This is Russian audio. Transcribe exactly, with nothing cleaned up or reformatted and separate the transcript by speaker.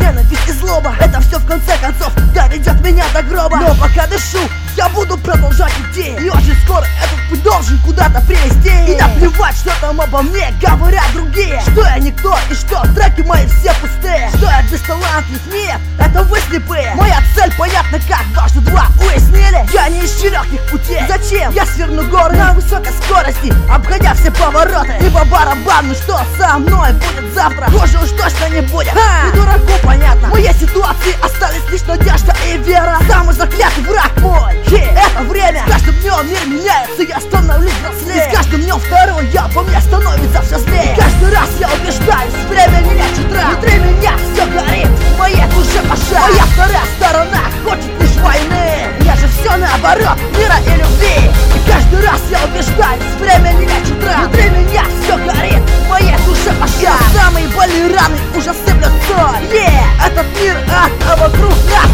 Speaker 1: ненависть и злоба. Это все в конце концов доведет меня до гроба. Но пока дышу, я буду продолжать идти, и очень скоро этот путь должен куда-то привести. И наплевать, что там обо мне говорят другие, что я никто и что треки мои все пустые, что я бесталантлив, нет, это вы слепые. Моя цель понятна как дважды два, уяснили? Я не из легких путей. Зачем? Я сверну горы на высокой скорости, обходя все повороты. И по барабану, что со мной будет завтра, хуже уж точно не будет. Ха! И дураку понятно, в моей ситуации остались лишь надежда и вера. Самый заклятый враг мой, и это время. С каждым днем мир меняется, я становлюсь взрослее. С каждым днем второй я по мне становится все злее. Каждый раз я убеждаюсь, время не лечит ран. Внутри меня все горит, в моей душе пожар. Моя вторая сторона хочет лишь войны, я же все наоборот, мира и любви. И каждый раз я убеждаюсь, время не лечит ран. Внутри меня все горит, в моей душе пожар. И самые больные раны уже сыплют соль. Yeah, этот мир ад, а вокруг нас